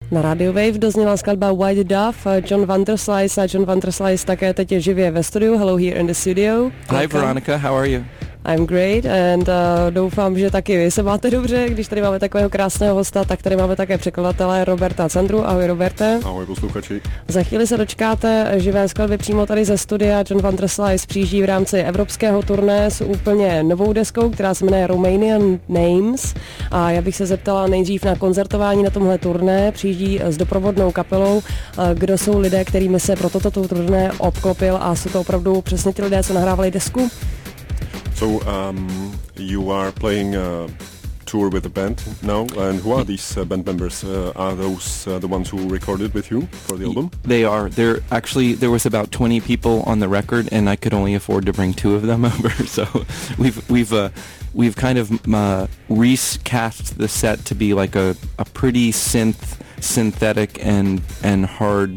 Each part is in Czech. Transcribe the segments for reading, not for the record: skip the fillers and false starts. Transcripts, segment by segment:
Na Radio Wave dozněla skladba White Dove, John Vanderslice a John Vanderslice také teď je živě ve studiu. Hello here in the studio. Hi Veronica, how are you? I'm great and doufám, že taky vy se máte dobře. Když tady máme takového krásného hosta, tak tady máme také překladatele Roberta Candru. Ahoj Roberte. Ahoj posluchači. Za chvíli se dočkáte živé skladby přímo tady ze studia. John Vanderslice přijíždí v rámci evropského turné s úplně novou deskou, která se jmenuje Romanian Names. A já bych se zeptala nejdřív na koncertování na tomhle turné. Přijíždí s doprovodnou kapelou. Kdo jsou lidé, kterými se pro toto turné obklopil a jsou to opravdu přesně ti lidé, co nahrávali desku? So you are playing a tour with a band now, and who are these band members? Are those the ones who recorded with you for the album? They are. There was about 20 people on the record, and I could only afford to bring 2 of them over. So we've kind of recast the set to be like a pretty synthetic and hard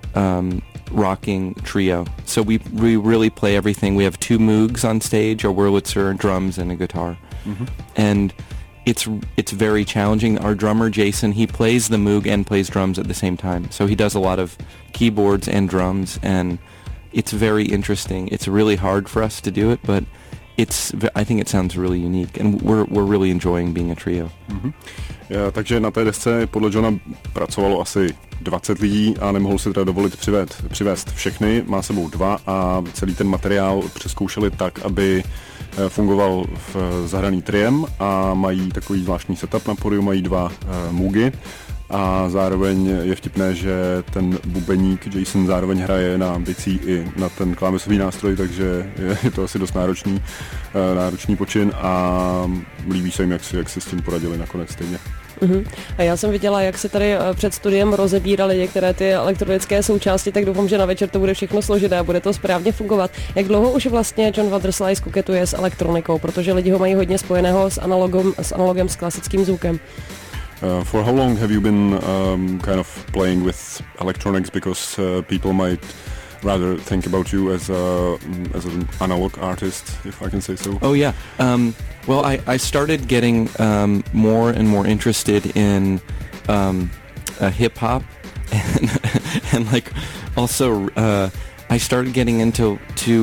rocking trio. So we really play everything. We have 2 Moogs on stage, a Wurlitzer, drums, and a guitar. Mm-hmm. And it's very challenging. Our drummer Jason, he plays the Moog and plays drums at the same time. So he does a lot of keyboards and drums, and it's very interesting. It's really hard for us to do it, but I think it sounds really unique, and we're really enjoying being a trio. Mm-hmm. Takže na té desce podle Johna pracovalo asi 20 lidí a nemohl si teda dovolit přivést všechny, má sebou 2 a celý ten materiál přezkoušeli tak, aby fungoval v zahraný triem a mají takový zvláštní setup na pódiu, mají 2 Moogy a zároveň je vtipné, že ten bubeník Jason zároveň hraje na bicí i na ten klávesový nástroj, takže je to asi dost náročný počin a líbí se jim, jak si s tím poradili nakonec stejně. Uh-huh. A já jsem viděla, jak se tady před studiem rozebírali některé ty elektronické součásti, tak doufám, že na večer to bude všechno složité a bude to správně fungovat. Jak dlouho už vlastně John Vanderslice koketuje s elektronikou, protože lidi ho mají hodně spojeného s analogem, s klasickým zvukem? For how long have you been kind of playing with electronics, because people might rather think about you as an analog artist, if I can say so? Oh yeah. Well, I started getting more and more interested in hip hop, and like also I started getting into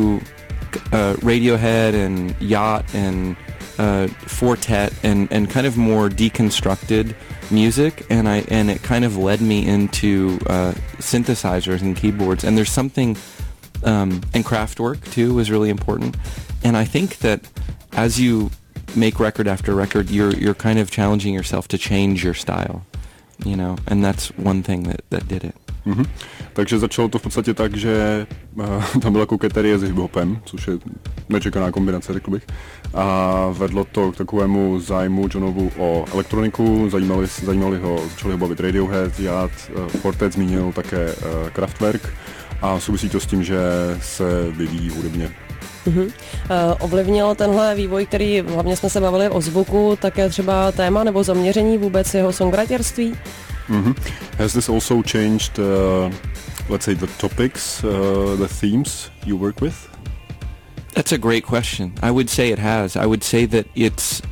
Radiohead and Yacht and Fortet and kind of more deconstructed music, and it kind of led me into synthesizers and keyboards, and there's something and Kraftwerk too was really important, and I think that as you make record after record, you're kind of challenging yourself to change your style, you know, and that's one thing that did it. Mm-hmm. Takže začalo to v podstatě tak, že tam byla koketerie s hiphopem, což je nečekaná kombinace, řekl bych. A vedlo to k takovému zájmu Johnovu o elektroniku, zajímali ho, začali ho bavit Radiohead, Yacht, Fortet zmínil také Kraftwerk a souvisí to s tím, že se vyvíjí hudebně. Mm-hmm. Ovlivnilo tenhle vývoj, který hlavně jsme se bavili o zvuku, také třeba téma nebo zaměření vůbec jeho songwriterství? Mm-hmm. Has this also changed, let's say, the topics, the themes you work with? That's a great question. I would say it has. I would say that it's,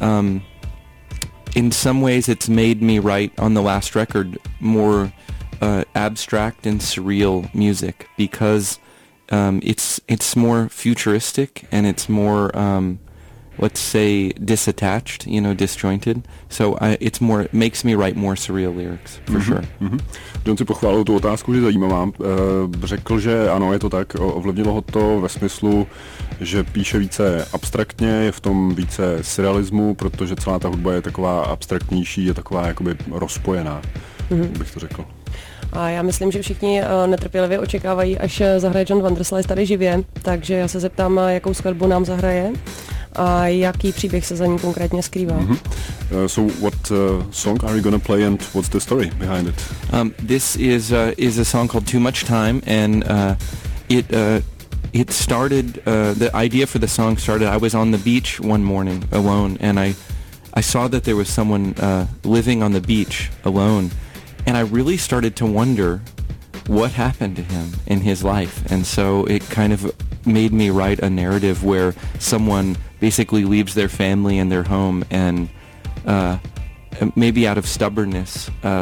in some ways, it's made me write on the last record more abstract and surreal music, because it's more futuristic and it's more, let's say, disattached, you know, disjointed. So it makes me write more surreal lyrics, for sure. Mm-hmm. John si pochválil tu otázku, že zajímavá. Řekl, že ano, je to tak, ovlivnilo ho to ve smyslu, že píše více abstraktně, je v tom více surrealismu, protože celá ta hudba je taková abstraktnější, je taková jakoby rozpojená, bych to řekl. A já myslím, že všichni netrpělivě očekávají, až zahraje John Vanderslice tady živě, takže já se zeptám, jakou skladbu nám zahraje a jaký příběh se za ní konkrétně skrývá. Mm-hmm. So what song are you gonna play and what's the story behind it? This is a song called Too Much Time, and it started, the idea for the song started, I was on the beach one morning alone, and I saw that there was someone living on the beach alone, and I really started to wonder what happened to him in his life. And so it kind of made me write a narrative where someone basically leaves their family and their home and maybe out of stubbornness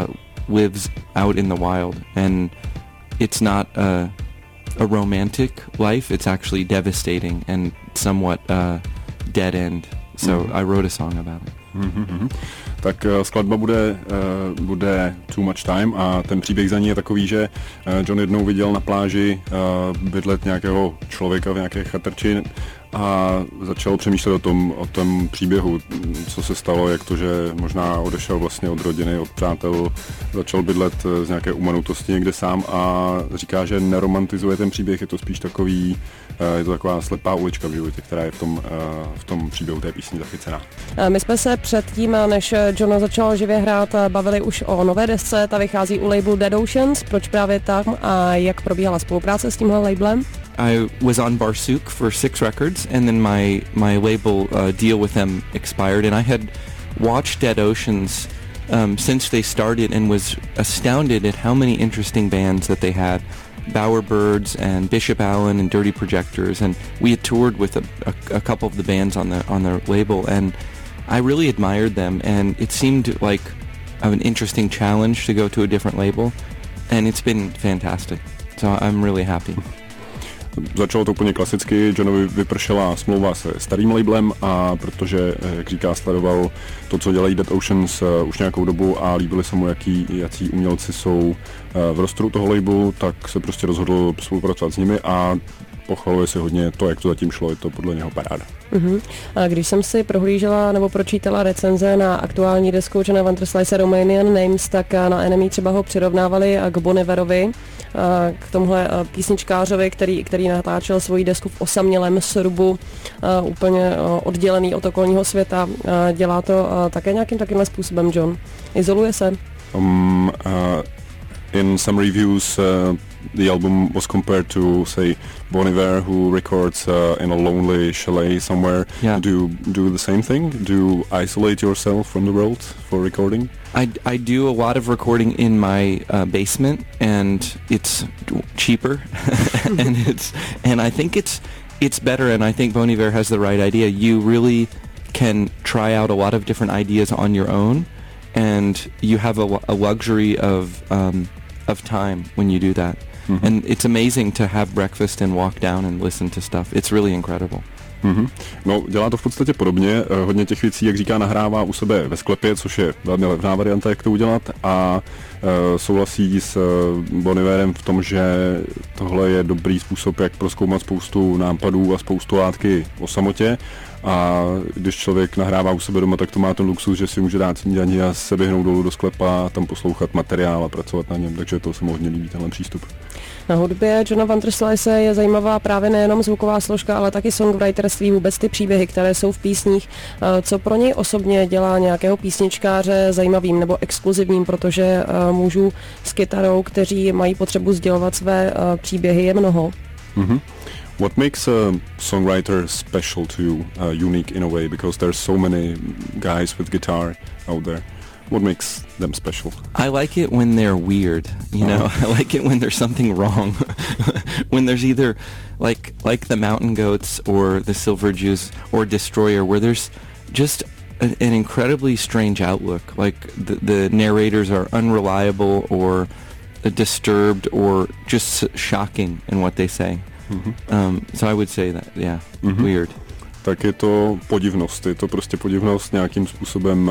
lives out in the wild, and it's not a romantic life. It's actually devastating and somewhat dead end. So I wrote a song about it. Tak skladba bude Too Much Time a ten příběh za ní je takový, že John jednou viděl na pláži bydlet nějakého člověka v nějaké chatrči a začal přemýšlet o tom příběhu, co se stalo, jak to, že možná odešel vlastně od rodiny, od přátel, začal bydlet z nějaké umanutosti někde sám a říká, že neromantizuje ten příběh, je to spíš takový, je to taková slepá ulička v životě, která je v tom příběhu té písni zachycená. My jsme se předtím, než John začal živě hrát, bavili už o nové desce, ta vychází u labelu Dead Oceans, proč právě tam a jak probíhala spolupráce s tímhle labelem? I was on Barsuk for 6 records, and then my label deal with them expired, and I had watched Dead Oceans since they started and was astounded at how many interesting bands that they had. Bowerbirds and Bishop Allen and Dirty Projectors, and we had toured with a couple of the bands on the label, and I really admired them, and it seemed like an interesting challenge to go to a different label, and it's been fantastic. So I'm really happy. Začalo to úplně klasicky, Johnovi vypršela smlouva se starým labelem a protože, jak říká, sledoval to, co dělají Dead Oceans už nějakou dobu a líbili se mu, jací umělci jsou v rostru toho labelu, tak se prostě rozhodl spolupracovat s nimi a pochvaluje si hodně to, jak to zatím šlo, je to podle něho paráda. A když jsem si prohlížela nebo pročítala recenze na aktuální desku Johna Vanderslice Romanian Names, tak na NME třeba ho přirovnávali k Bon Iverovi, k tomhle písničkářovi, který natáčel svoji desku v osamělém srubu, úplně oddělený od okolního světa. Dělá to také nějakým takýmhle způsobem John? Izoluje se? In some reviews, the album was compared to, say, Bon Iver, who records in a lonely chalet somewhere. Yeah. Do you do the same thing? Do you isolate yourself from the world for recording? I do a lot of recording in my basement, and it's cheaper, and I think it's better, and I think Bon Iver has the right idea. You really can try out a lot of different ideas on your own, and you have a luxury of time when you do that. And it's amazing to have breakfast and walk down and listen to stuff. It's really incredible. No, dělá to v podstatě podobně. Hodně těch věcí, jak říká, nahrává u sebe ve sklepě, což je velmi levná varianta, jak to udělat, a souhlasí s Bon Iverem v tom, že tohle je dobrý způsob, jak prozkoumat spoustu nápadů a spoustu látky o samotě. A když člověk nahrává u sebe doma, tak to má ten luxus, že si může dát snídaní a se běhnout dolů do sklepa a tam poslouchat materiál a pracovat na něm, takže to se mu hodně líbí, tenhle přístup. Na hudbě Johna Vanderslice je zajímavá právě nejenom zvuková složka, ale taky songwriterství, vůbec ty příběhy, které jsou v písních. Co pro něj osobně dělá nějakého písničkáře zajímavým nebo exkluzivním, protože mužů s kytarou, kteří mají potřebu sdělovat své příběhy, je mnoho. What makes a songwriter special to you, unique in a way, because there's so many guys with guitar out there? What makes them special? I like it when they're weird, you know. I like it when there's something wrong. When there's either like the Mountain Goats or the Silver Jews or Destroyer, where there's just an incredibly strange outlook. Like the narrators are unreliable or disturbed or just shocking in what they say. So I would say that, yeah, weird. Tak je to podivnost, je to prostě podivnost, nějakým způsobem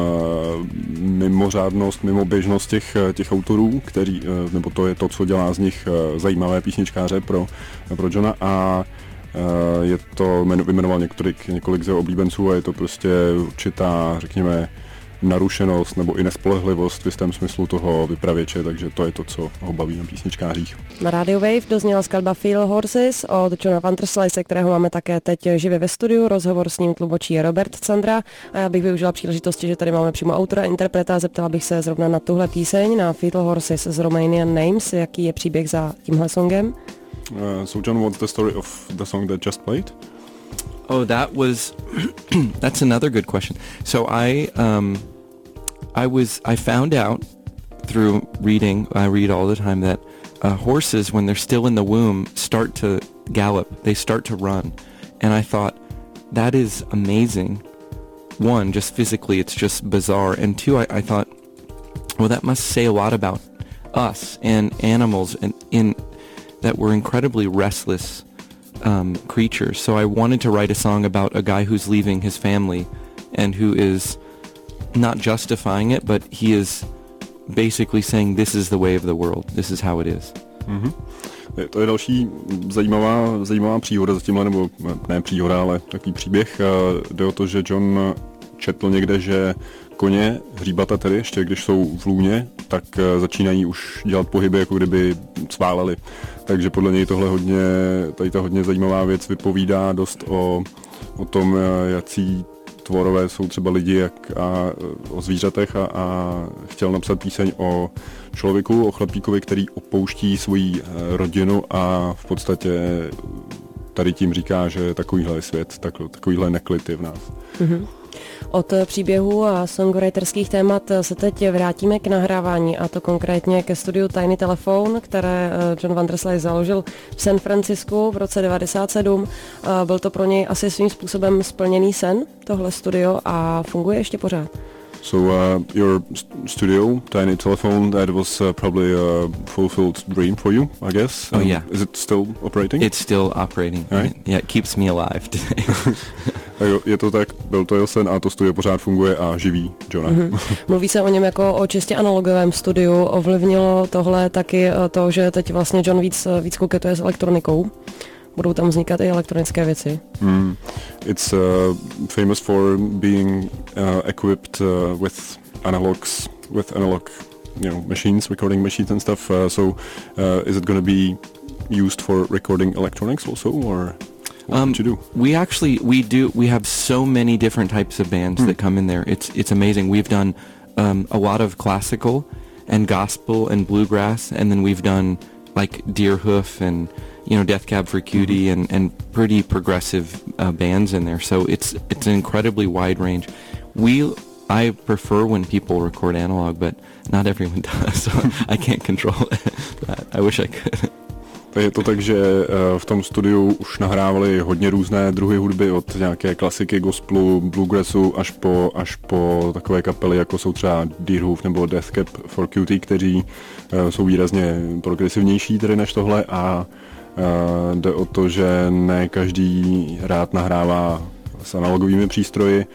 mimořádnost, mimoběžnost těch autorů, nebo to je to, co dělá z nich zajímavé písničkáře pro Johna, a je to, vyjmenoval několik z jeho oblíbenců, a je to prostě určitá, řekněme, narušenost nebo i nespolehlivost v jistém smyslu toho vypravěče, takže to je to, co ho baví na písničkářích. Na Radio Wave dozněla skladba Feel Horses od Johna Vanderslice, kterého máme také teď živě ve studiu. Rozhovor s ním tlumočí Robert Candra a já bych využila příležitosti, že tady máme přímo autora a interpreta, zeptala bych se zrovna na tuhle píseň, na Feel Horses z Romanian Names, jaký je příběh za tímhle songem. So John, what's the story of the song that just played? Oh, that's another good question. So I found out through reading, I read all the time, that horses, when they're still in the womb, start to gallop. They start to run. And I thought, that is amazing. One, just physically, it's just bizarre. And two, I thought, Well, that must say a lot about us and animals, and in that we're incredibly restless creatures. So I wanted to write a song about a guy who's leaving his family and who is not justifying it, but he is basically saying this is the way of the world, this is how it is. Mm-hmm. To je další zajímavá příhoda za tímhle, nebo ne příhoda, ale takový příběh. Jde o to, že John četl někde, že koně, hříbata tedy, ještě když jsou v lůně, tak začínají už dělat pohyby, jako kdyby sváleli. Takže podle něj tady ta hodně zajímavá věc vypovídá dost o tom, jací tvorové jsou třeba lidi a o zvířatech a chtěl napsat píseň o člověku, o chlapíkovi, který opouští svoji rodinu a v podstatě tady tím říká, že takovýhle je svět, takovýhle neklid je v nás. Mm-hmm. Od příběhů a songwriterských témat se teď vrátíme k nahrávání, a to konkrétně ke studiu Tiny Telephone, které John Vanderslice založil v San Francisku v roce 1997. Byl to pro něj asi svým způsobem splněný sen, tohle studio, a funguje ještě pořád. So your studio, Tiny Telephone, that was probably a fulfilled dream for you, I guess. Oh yeah. Is it still operating? It's still operating. Right? Yeah, it keeps me alive today. Je to tak, byl to jeho sen a to studio pořád funguje a živí Johna. Mm-hmm. Mluví se o něm jako o čistě analogovém studiu. Ovlivnilo tohle taky to, že teď vlastně John víc koketuje s elektronikou? Budou tam vznikat i elektronické věci. It's famous for being equipped with analog machines, recording machines and stuff. So is it going to be used for recording electronics also, or what did you do? We have so many different types of bands that come in there. It's amazing. We've done a lot of classical and gospel and bluegrass, and then we've done like Deerhoof and Death Cab for Cutie and pretty progressive bands in there. So it's an incredibly wide range. I prefer when people record analog, but not everyone does, so I can't control that. I wish I could. Je to tak, že v tom studiu už nahrávali hodně různé druhy hudby, od nějaké klasiky, gospelu, bluegrassu až po takové kapely, jako jsou třeba Deerhoof nebo Death Cab for Cutie, kteří jsou výrazně progresivnější tedy než tohle, a jde o to, že ne každý rád nahrává s analogovými přístroji,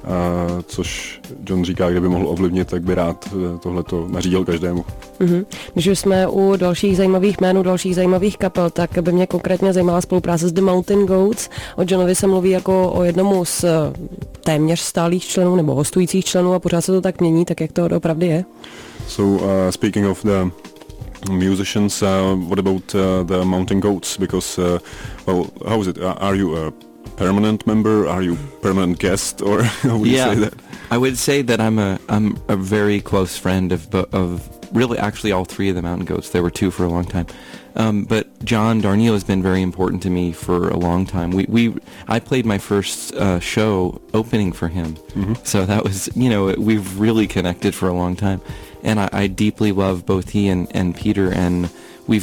což John říká, kdyby mohl ovlivnit, tak by rád tohleto nařídil každému. Mm-hmm. Když už jsme u dalších zajímavých jmén, dalších zajímavých kapel, tak by mě konkrétně zajímala spolupráce s The Mountain Goats. O Johnovi se mluví jako o jednomu z téměř stálých členů nebo hostujících členů, a pořád se to tak mění, tak jak to opravdu je? So speaking of the musicians, what about the Mountain Goats? Because, how is it? Are you a permanent member? Are you permanent guest, or how would you say that? I would say that I'm a very close friend of really actually all three of the Mountain Goats. There were two for a long time, but John Darnielle has been very important to me for a long time. I played my first show opening for him, so that was we've really connected for a long time, and I deeply love both he and Peter, and we've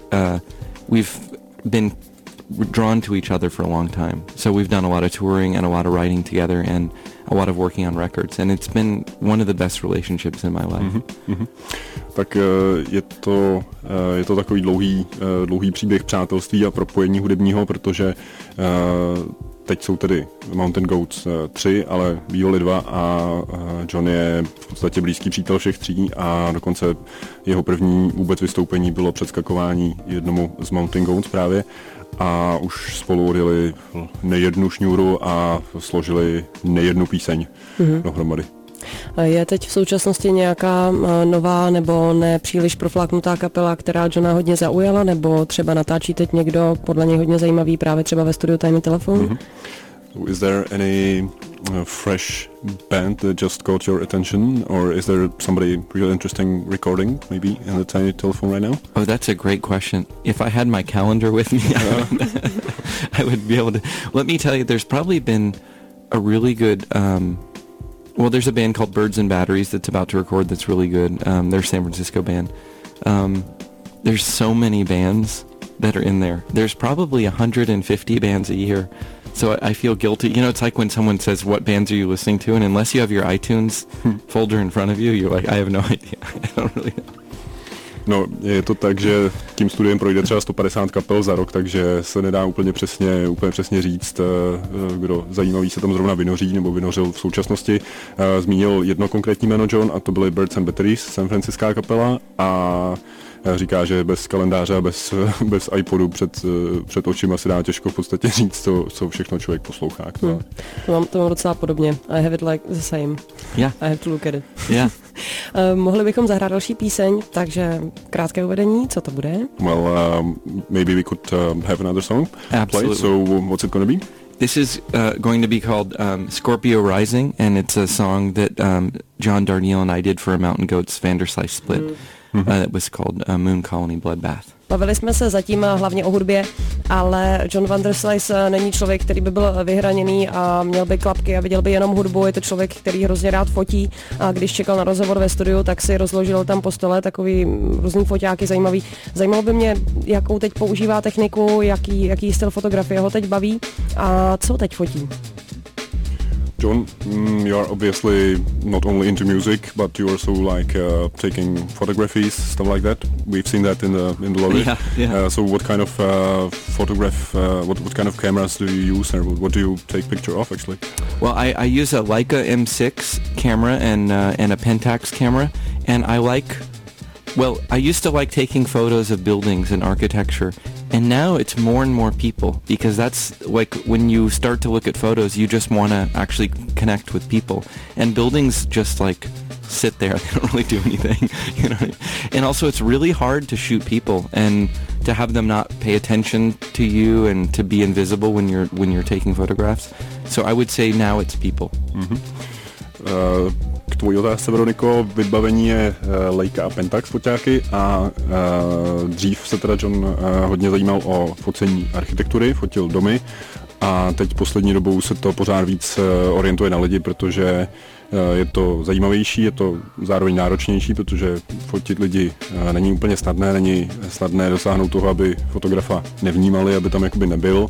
been drawn to each other for a long time. So we've done a lot of touring and a lot of writing together and a lot of working on records, and it's been one of the best relationships in my life. Mm-hmm. Tak je to takový dlouhý příběh přátelství a propojení hudebního, protože teď jsou tedy Mountain Goats 3, ale bývali 2 a John je v podstatě blízký přítel všech tří, a dokonce jeho první vůbec vystoupení bylo předskakování jednomu z Mountain Goats právě, a už spolu odjeli nejednu šňůru a složili nejednu píseň dohromady. Je teď v současnosti nějaká nová nebo ne příliš profláknutá kapela, která Johna hodně zaujala, nebo třeba natáčí teď někdo podle něj hodně zajímavý právě třeba ve studiu Tiny Telephone? Is there any fresh band that just caught your attention, or is there somebody really interesting recording maybe in the Tiny Telephone right now? Oh, that's a great question. If I had my calendar with me, I would be able to. Let me tell you, there's probably been a really good. There's a band called Birds and Batteries that's about to record that's really good. They're a San Francisco band. There's so many bands that are in there. There's probably 150 bands a year. So I feel guilty. You know, it's like when someone says, what bands are you listening to? And unless you have your iTunes folder in front of you, you're like, I have no idea. I don't really know. No, je to tak, že tím studiem projde třeba 150 kapel za rok, takže se nedá úplně přesně říct, kdo zajímavý se tam zrovna vynoří nebo vynořil v současnosti. Zmínil jedno konkrétní jméno John a to byly Birds and Batteries, San Franciská kapela, a říká, že bez kalendáře a bez iPodu před očima se dá těžko v podstatě říct, co všechno člověk poslouchá. To mám docela podobně. I have it like the same. Yeah. I have to look at it. Yeah. Mohli bychom zahrát další píseň, takže krátké uvedení, co to bude? Well, maybe we could have another song played. So what's it going to be? This is going to be called Scorpio Rising, and it's a song that John Darnielle and I did for a Mountain Goats Vanderslice split. That was called Moon Colony Bloodbath. Bavili jsme se zatím hlavně o hudbě, ale John Vanderslice není člověk, který by byl vyhraněný a měl by klapky a viděl by jenom hudbu. Je to člověk, který hrozně rád fotí, a když čekal na rozhovor ve studiu, tak si rozložil tam po stole takový různý foťáky zajímavý. Zajímalo by mě, jakou teď používá techniku, jaký styl fotografie ho teď baví a co teď fotí. John, you are obviously not only into music, but you also like taking photographies, stuff like that. We've seen that in the lobby. Yeah. So what kind of what kind of cameras do you use, and what do you take picture of actually? Well, I use a Leica M6 camera and a Pentax camera, and I used to like taking photos of buildings and architecture, and now it's more and more people, because that's like when you start to look at photos, you just want to actually connect with people, and buildings just like sit there, they don't really do anything, you know. And also it's really hard to shoot people and to have them not pay attention to you and to be invisible when you're taking photographs. So I would say now it's people. K tvojí otázce, Veroniko, vybavení je Leica a Pentax foťáky a dřív se teda John hodně zajímal o focení architektury, fotil domy, a teď poslední dobou se to pořád víc orientuje na lidi, protože je to zajímavější, je to zároveň náročnější, protože fotit lidi není úplně snadné, není snadné dosáhnout toho, aby fotografa nevnímali, aby tam jakoby nebyl.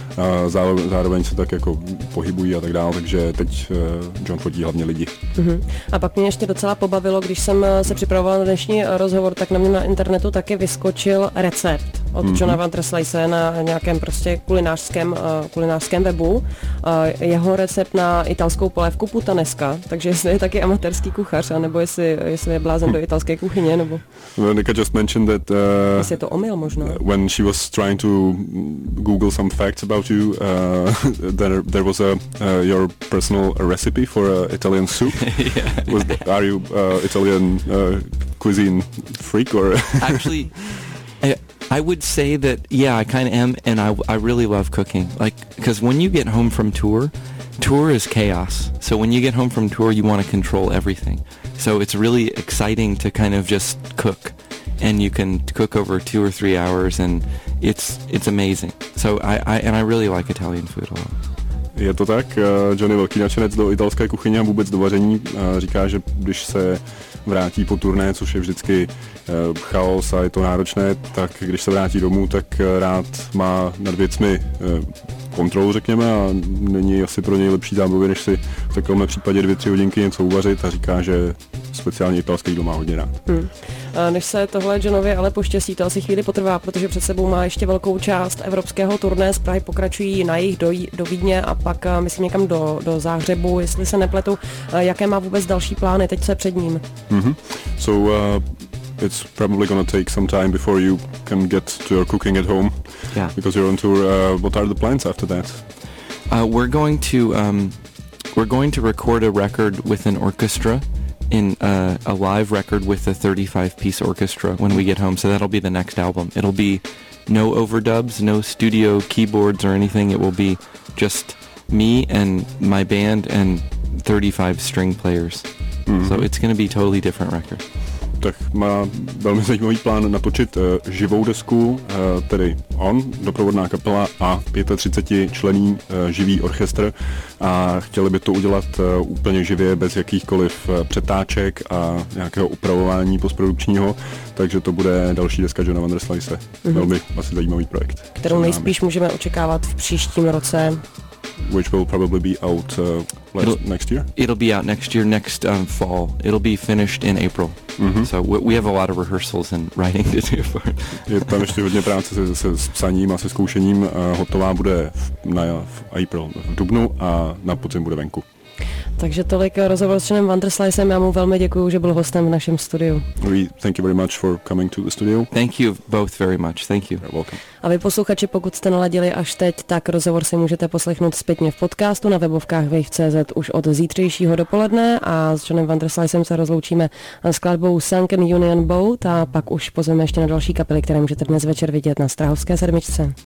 Zároveň se tak jako pohybují a tak dále, takže teď John fotí hlavně lidi. A pak mě ještě docela pobavilo, když jsem se připravovala na dnešní rozhovor, tak na mě na internetu taky vyskočil recept od Johna Vanderslice na nějakém prostě kulinářském webu. Jeho recept na italskou polévku puttanesca, takže jestli je taky amatérský kuchař, anebo jestli je blázen do italské kuchyně, nebo... Veronica just mentioned that jestli je to omyl možná. When she was trying to Google some facts about you, there was your personal recipe for Italian soup. Are you Italian cuisine freak or? Actually, I would say that, yeah, I kind of am, and I really love cooking. Like, because when you get home from tour is chaos. So when you get home from tour, you want to control everything. So it's really exciting to kind of just cook, and you can cook over 2 or 3 hours, and it's amazing. So I really like Italian food a lot. Je to tak, John je velký nadšenec do italské kuchyně a vůbec do vaření. Říká, že když se vrátí po turné, což je vždycky chaos a je to náročné, tak když se vrátí domů, tak rád má nad věcmi kontrolu, řekněme, a není asi pro něj lepší zábavy, než si v takovémhle případě 2-3 hodinky něco uvařit, a říká, že speciálně italský jídlo má hodně rád. Než se tohle Johnovi ale poštěstí, to asi chvíli potrvá, protože před sebou má ještě velkou část evropského turné. Z Prahy pokračují na jih do Vídně a pak myslím někam do Záhřebu, jestli se nepletu. Jaké má vůbec další plány, teď co je před ním? So it's probably going to take some time before you can get to your cooking at home. Yeah. Because you're on tour. What are the plans after that? We're going to record a record with an orchestra, in a live record with a 35-piece orchestra when we get home. So that'll be the next album. It'll be no overdubs, no studio keyboards or anything. It will be just me and my band and 35 string players. So it's going to be a totally different record. Tak má velmi zajímavý plán natočit živou desku, tedy on, doprovodná kapela a 35členný živý orchestr, a chtěli by to udělat úplně živě, bez jakýchkoliv přetáček a nějakého upravování postprodukčního, takže to bude další deska Johna Vanderslice. Velmi asi zajímavý projekt. Kterou nejspíš můžeme očekávat v příštím roce. which will probably be out next year? It'll be out next year, next fall. It'll be finished in April. So we have a lot of rehearsals and writing to do for it. Je tam ještě hodně práce se psaním a se zkoušením. Hotová bude v April, v dubnu a na podzim bude venku. Takže tolik rozhovor s Johnem Vanderslijsem. Já mu velmi děkuju, že byl hostem v našem studiu. Thank you very much for coming to the studio. Thank you both very much. Thank you. You're welcome. A vy posluchači, pokud jste naladili až teď, tak rozhovor si můžete poslechnout zpětně v podcastu na webovkách wave.cz už od zítřejšího dopoledne a s Johnem Vanderslijsem se rozloučíme s skladbou Sunken Union Boat a pak už pozveme ještě na další kapely, které můžete dnes večer vidět na Strahovské 7.